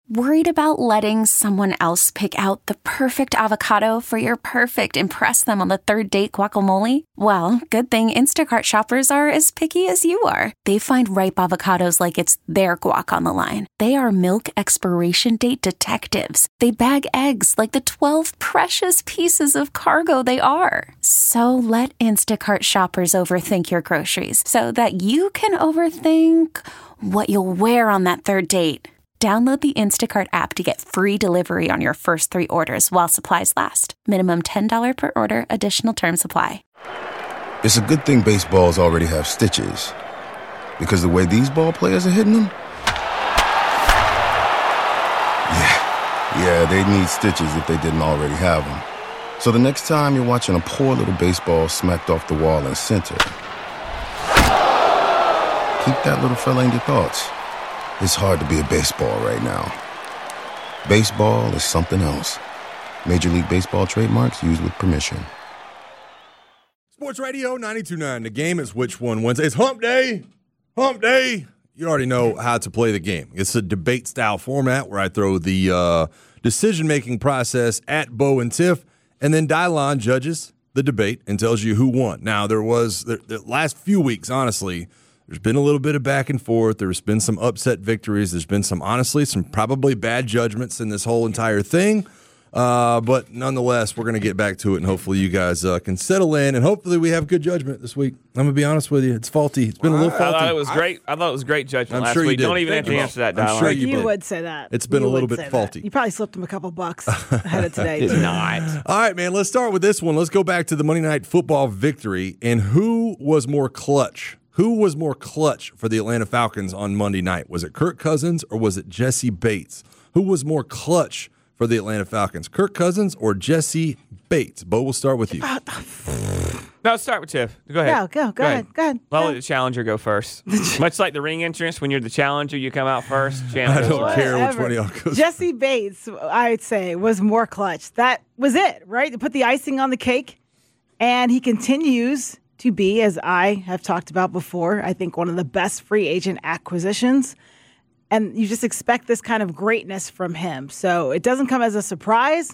Worried about letting someone else pick out the perfect avocado for your perfect impress them on the third date guacamole? Well, good thing Instacart shoppers are as picky as you are. They find ripe avocados like it's their guac on the line. They are milk expiration date detectives. They bag eggs like the 12 precious pieces of cargo they are. So let Instacart shoppers overthink your groceries so that you can overthink what you'll wear on that third date. Download the Instacart app to get free delivery on your first 3 orders while supplies last. Minimum $10 per order. Additional terms apply. It's a good thing baseballs already have stitches. Because the way these ball players are hitting them? Yeah, they need stitches if they didn't already have them. So the next time you're watching a poor little baseball smacked off the wall in center, keep that little fella in your thoughts. It's hard to be a baseball right now. Baseball is something else. Major League Baseball trademarks used with permission. Sports Radio 92.9. The game is Which One Wednesday. It's Hump Day. Hump Day. You already know how to play the game. It's a debate-style format where I throw the decision-making process at Bo and Tiff, and then Dylon judges the debate and tells you who won. Now, there was the last few weeks, honestly, there's been a little bit of back and forth. There's been some upset victories. There's been some probably bad judgments in this whole entire thing. But nonetheless, we're going to get back to it, and hopefully you guys can settle in, and hopefully we have good judgment this week. I'm going to be honest with you. It's faulty. It's been a little faulty. I thought it was great. I thought it was great judgment last week. Don't even have to answer that, Dial. I'm sure you would say that. It's been a little bit faulty. You probably slipped him a couple bucks ahead of today. It's not. All right, man, let's start with this one. Let's go back to the Monday Night Football victory, and who was more clutch? Who was more clutch for the Atlanta Falcons on Monday night? Was it Kirk Cousins or was it Jesse Bates? Who was more clutch for the Atlanta Falcons, Kirk Cousins or Jesse Bates? Bo, we'll start with you. No, start with Tiff. Go ahead. Go ahead. I'll let the challenger go first. Much like the ring entrance, when you're the challenger, you come out first. I don't care which one of y'all goes. Jesse Bates, I'd say, was more clutch. That was it, right? To put the icing on the cake. And he continues to be, as I have talked about before, I think one of the best free agent acquisitions. And you just expect this kind of greatness from him. So it doesn't come as a surprise,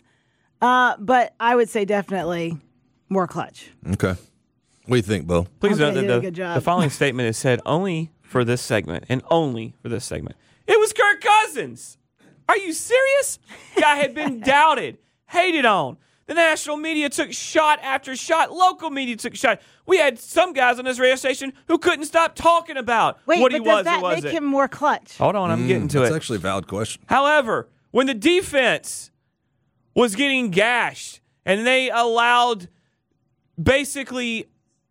but I would say definitely more clutch. Okay. What do you think, Bo? Please note Okay, that the following statement is said only for this segment and only for this segment. It was Kirk Cousins. Are you serious? Guy had been doubted, hated on. The national media took shot after shot. Local media took shot. We had some guys on this radio station who couldn't stop talking about what he was or wasn't. Does that make him more clutch? Hold on, I'm getting to it. That's actually a valid question. However, when the defense was getting gashed and they allowed basically,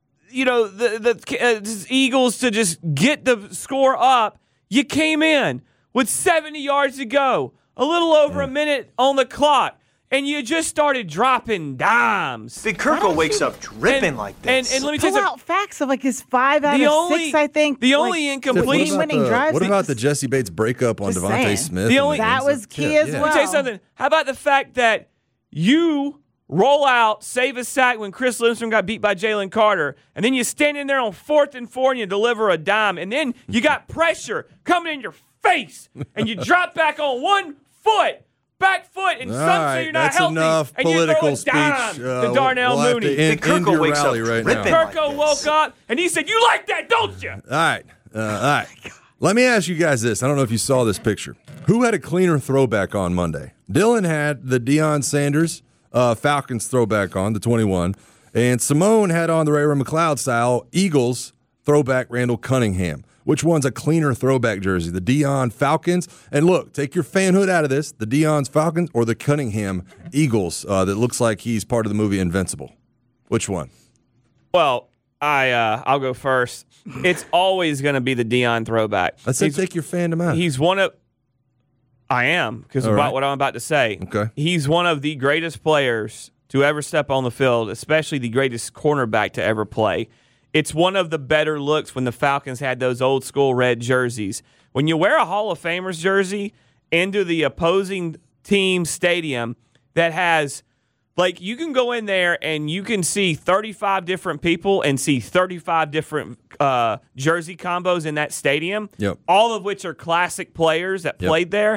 the Eagles to just get the score up, you came in with 70 yards to go, a little over a minute on the clock. And you just started dropping dimes. Big Kirko wakes up dripping like this. And let me tell you, pull out facts of like his 5 out of 6, I think. The only incomplete winning drives. What about the Jesse Bates breakup on Devontae Smith? That was key as well. Let me tell you something. How about the fact that you roll out, save a sack when Chris Lindstrom got beat by Jalen Carter, and then you stand in there on 4th and 4 and you deliver a dime, and then you got pressure coming in your face, and you drop back on one foot. Back foot, and some say you're not healthy. Enough and you political throw a dime speech. to Darnell Mooney. Big Kirko wakes up right dripping now. like Kirko woke up, and he said, "You like that, don't you?" All right. Let me ask you guys this. I don't know if you saw this picture. Who had a cleaner throwback on Monday? Dylan had the Deion Sanders Falcons throwback on, the 21, and Simone had on the Ray-Ray McCloud style Eagles throwback Randall Cunningham. Which one's a cleaner throwback jersey? The Deion Falcons? And look, take your fanhood out of this. The Deion's Falcons or the Cunningham Eagles that looks like he's part of the movie Invincible? Which one? Well, I'll go first. It's always going to be the Deion throwback. I said take your fandom out. He's one of – I am, because about what I'm about to say. Okay. He's one of the greatest players to ever step on the field, especially the greatest cornerback to ever play. It's one of the better looks when the Falcons had those old school red jerseys. When you wear a Hall of Famers jersey into the opposing team stadium that has, like, you can go in there and you can see 35 different people and see 35 different jersey combos in that stadium, all of which are classic players that played there.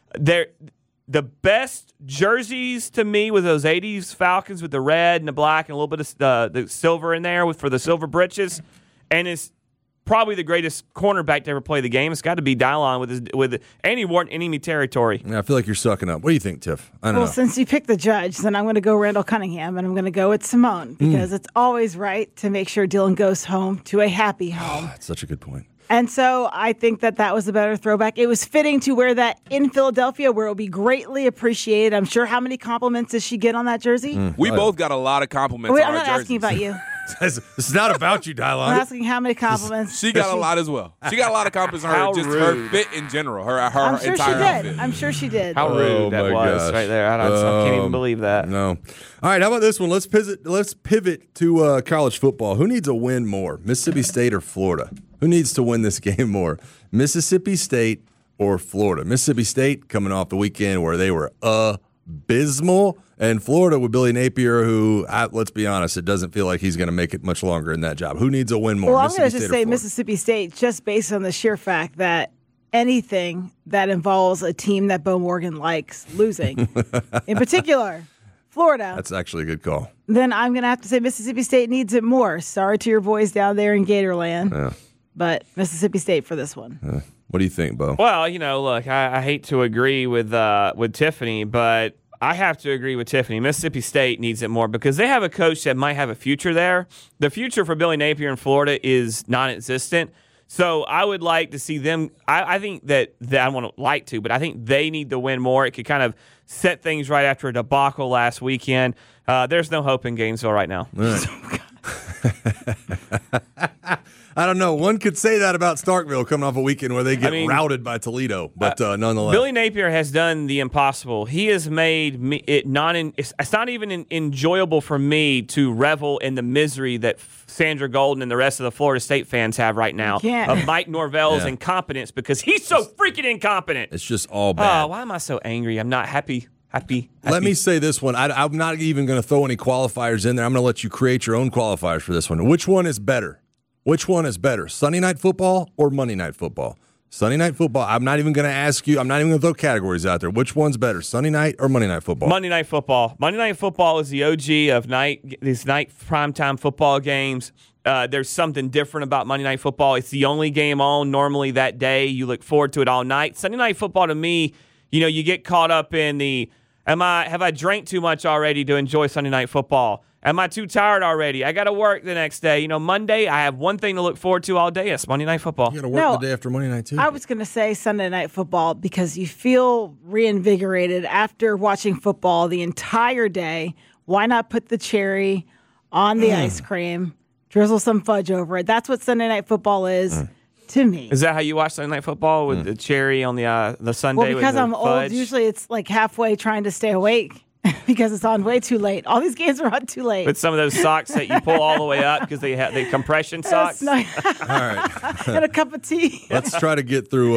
The best jerseys to me were those 80s Falcons with the red and the black and a little bit of the silver in there for the silver breeches. And it's probably the greatest cornerback to ever play the game. It's got to be Dylon and he wore enemy territory. Yeah, I feel like you're sucking up. What do you think, Tiff? I don't know. Well, since you picked the judge, then I'm going to go Randall Cunningham, and I'm going to go with Simone because it's always right to make sure Dylan goes home to a happy home. That's such a good point. And so I think that was a better throwback. It was fitting to wear that in Philadelphia where it will be greatly appreciated. I'm sure. How many compliments does she get on that jersey? We both got a lot of compliments Wait, on I'm our not jerseys. asking about you. This is not about you, Dylon. I'm asking how many compliments. She got a lot as well. She got a lot of compliments on How her, just rude. her fit in general, her I'm sure entire she did. outfit. I'm sure she did. How rude that my was gosh. right there. I can't even believe that. No. All right, how about this one? Let's pivot to college football. Who needs a win more, Mississippi State or Florida? Who needs to win this game more, Mississippi State or Florida? Mississippi State coming off the weekend where they were abysmal, and Florida with Billy Napier, who, let's be honest, it doesn't feel like he's going to make it much longer in that job. Who needs a win more, Well, I'm going to Mississippi just State or say Florida? Mississippi State just based on the sheer fact that anything that involves a team that Bo Morgan likes losing, in particular Florida, That's actually a good call. then I'm going to have to say Mississippi State needs it more. Sorry to your boys down there in Gatorland, but Mississippi State for this one. What do you think, Bo? Well, look, I hate to agree with Tiffany, but I have to agree with Tiffany. Mississippi State needs it more because they have a coach that might have a future there. The future for Billy Napier in Florida is non-existent. So I would like to see them. I think that I want to like to, but I think they need to win more. It could kind of set things right after a debacle last weekend. There's no hope in Gainesville right now. I don't know. One could say that about Starkville coming off a weekend where they get routed by Toledo, but nonetheless. Billy Napier has done the impossible. He has made it it's not even enjoyable for me to revel in the misery that Sandra Golden and the rest of the Florida State fans have right now of Mike Norvell's incompetence because he's so freaking incompetent. It's just all bad. Why am I so angry? I'm not happy. Let me say this one. I'm not even going to throw any qualifiers in there. I'm going to let you create your own qualifiers for this one. Which one is better? Which one is better, Sunday Night Football or Monday Night Football? Sunday Night Football, I'm not even going to ask you. I'm not even going to throw categories out there. Which one's better, Sunday Night or Monday Night Football? Monday Night Football. Monday Night Football is the OG of these night primetime football games. There's something different about Monday Night Football. It's the only game on normally that day. You look forward to it all night. Sunday Night Football, to me, you get caught up in the, have I drank too much already to enjoy Sunday Night Football? Am I too tired already? I got to work the next day. Monday, I have one thing to look forward to all day. It's Monday Night Football. You got to work the day after Monday night, too. I was going to say Sunday Night Football because you feel reinvigorated after watching football the entire day. Why not put the cherry on the ice cream, drizzle some fudge over it? That's what Sunday Night Football is to me. Is that how you watch Sunday Night Football, with the cherry on the Sunday? Well, because with the I'm fudge? old, usually it's like halfway trying to stay awake. Because it's on way too late. All these games are on too late. With some of those socks that you pull all the way up because they have the compression socks. All right. And a cup of tea. Let's try to get through.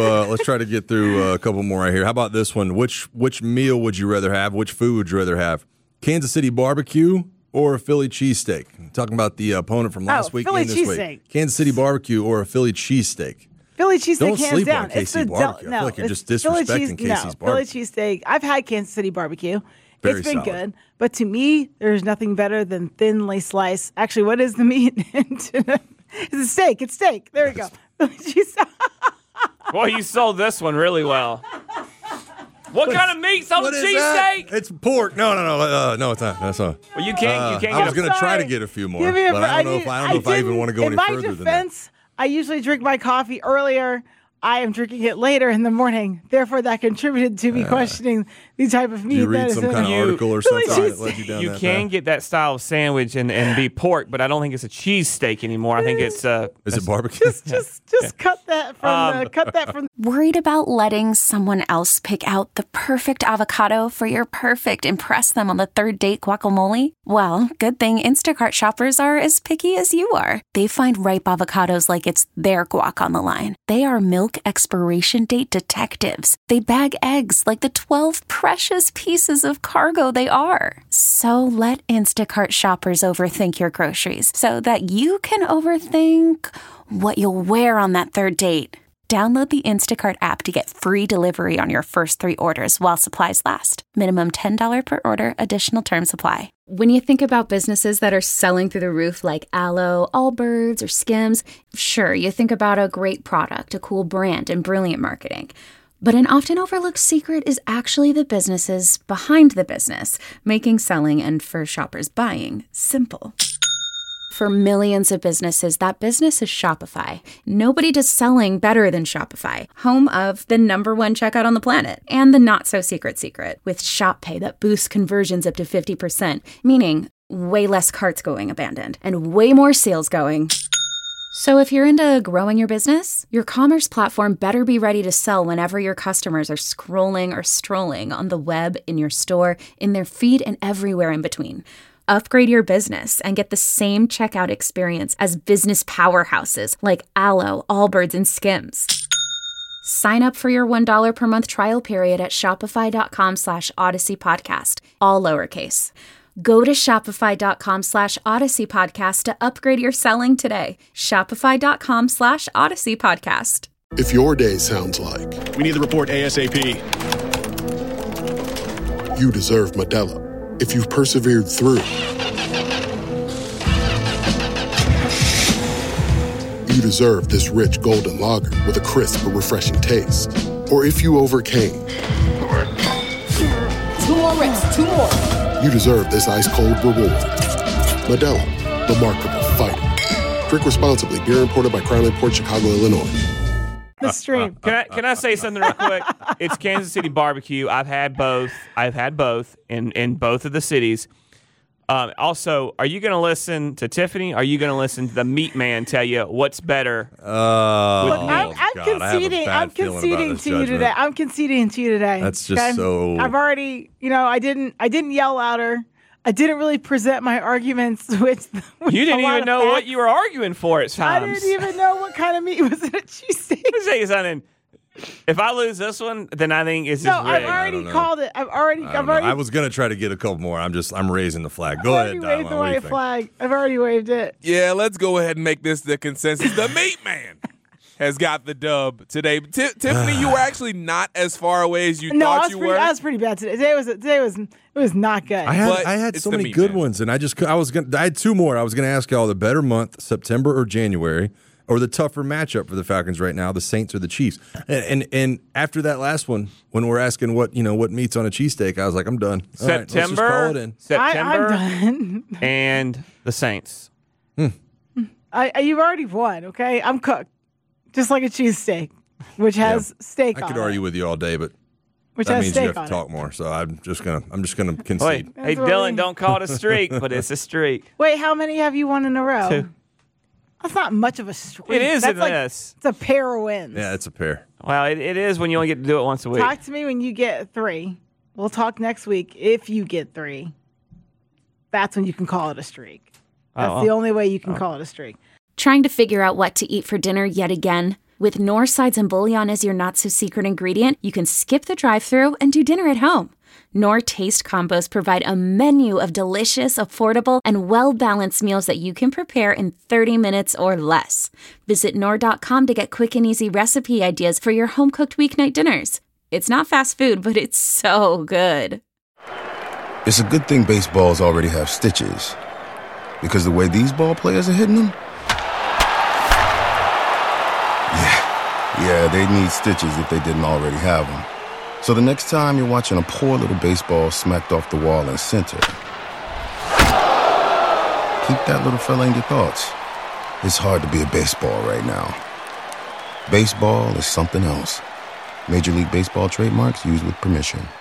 A couple more right here. How about this one? Which meal would you rather have? Which food would you rather have? Kansas City barbecue or a Philly cheesesteak? I'm talking about the opponent from last week Philly and this cheesesteak. week. Kansas City barbecue or a Philly cheesesteak? Philly cheesesteak, Don't hands sleep down. on KC barbecue. I feel like you're just Philly disrespecting KC's barbecue. Philly cheesesteak. I've had Kansas City barbecue. Very It's been solid. good. But to me, there's nothing better than thinly sliced. Actually, what is the meat? It's a steak. It's steak. There we go. Philly cheesesteak. Boy, you sold this one really well. What kind of meat's on the What is that? cheesesteak? It's pork. No, it's not. That's not. Well, you can't I was get going to try to Sorry. get a few more, Give me a but I don't know if I even want to go any further In than my that. defense, I usually drink my coffee earlier. I am drinking it later in the morning. Therefore, that contributed to me questioning the type of meat You that read is some in kind it. of article or Philly something that cheesesteak. led you down You that can path? get that style of sandwich and be pork, but I don't think it's a cheesesteak anymore. I think it's Is it barbecue? Just cut that from Worried about letting someone else pick out the perfect avocado for your perfect impress them on the third date guacamole? Well, good thing Instacart shoppers are as picky as you are. They find ripe avocados like it's their guac on the line. They are milk expiration date detectives. They bag eggs like the 12 precious pieces of cargo they are. So let Instacart shoppers overthink your groceries so that you can overthink what you'll wear on that third date. Download the Instacart app to get free delivery on your first 3 orders while supplies last. Minimum $10 per order. Additional terms apply. When you think about businesses that are selling through the roof like Aloe, Allbirds, or Skims, sure, you think about a great product, a cool brand, and brilliant marketing. But an often overlooked secret is actually the businesses behind the business, making selling and for shoppers buying simple. For millions of businesses, that business is Shopify. Nobody does selling better than Shopify, home of the #1 checkout on the planet and the not-so-secret secret with Shop Pay that boosts conversions up to 50%, meaning way less carts going abandoned and way more sales going. So if you're into growing your business, your commerce platform better be ready to sell whenever your customers are scrolling or strolling on the web, in your store, in their feed, and everywhere in between. Upgrade your business and get the same checkout experience as business powerhouses like Aloe, Allbirds, and Skims. Sign up for your $1 per month trial period at shopify.com/Odyssey Podcast, all lowercase. Go to shopify.com/Odyssey Podcast to upgrade your selling today. Shopify.com/Odyssey Podcast. If your day sounds like, we need the report ASAP, you deserve Modelo. If you've persevered through, you deserve this rich golden lager with a crisp but refreshing taste. Or if you overcame, 2 more reps, 2 more. You deserve this ice-cold reward. Modelo, the Remarkable Fighter. Drink responsibly. Beer imported by Crown Imports, Chicago, Illinois. The stream. Can I say something real quick? It's Kansas City barbecue. I've had both in both of the cities. Also, are you going to listen to Tiffany? Are you going to listen to the meat man tell you what's better? I'm conceding. I'm conceding to you today. I'm conceding to you today. That's just so. I've already, I didn't yell louder. I didn't really present my arguments with you didn't even know what you were arguing for at times. I didn't even know what kind of meat was in a cheesesteak. Let me tell you something. If I lose this one, then I think it's just rigged. I've already called it. I was gonna try to get a couple more. I'm raising the flag. Go ahead, I've already waved the white flag. I've already waved it. Yeah, let's go ahead and make this the consensus. The meat man has got the dub today. Tiffany, you were actually not as far away as you thought you were. I was pretty bad today. It was not good. I had so many good ones, and I had 2 more. I was gonna ask y'all the better month, September or January, or the tougher matchup for the Falcons right now, the Saints or the Chiefs. And after that last one, when we're asking what meat's on a cheesesteak, I was like, I'm done. All right, let's just call it in. September I'm done. and the Saints. You've already won. Okay, I'm cooked. Just like a cheesesteak, which has steak on it. I could argue with you all day, but which that has means steak you have on to talk it. more. So I'm just gonna concede. Hey, Dylan, don't call it a streak, but it's a streak. Wait, how many have you won in a row? 2. That's not much of a streak. It is That's in like, this. It's a pair of wins. Yeah, it's a pair. Well, it is when you only get to do it once a week. Talk to me when you get 3. We'll talk next week if you get 3. That's when you can call it a streak. That's the only way you can call it a streak. Trying to figure out what to eat for dinner yet again? With Knorr sides and bouillon as your not-so-secret ingredient, you can skip the drive-thru and do dinner at home. Knorr Taste Combos provide a menu of delicious, affordable, and well-balanced meals that you can prepare in 30 minutes or less. Visit Knorr.com to get quick and easy recipe ideas for your home-cooked weeknight dinners. It's not fast food, but it's so good. It's a good thing baseballs already have stitches. Because the way these ball players are hitting them? Yeah, they'd need stitches if they didn't already have them. So the next time you're watching a poor little baseball smacked off the wall in center, keep that little fella in your thoughts. It's hard to be a baseball right now. Baseball is something else. Major League Baseball trademarks used with permission.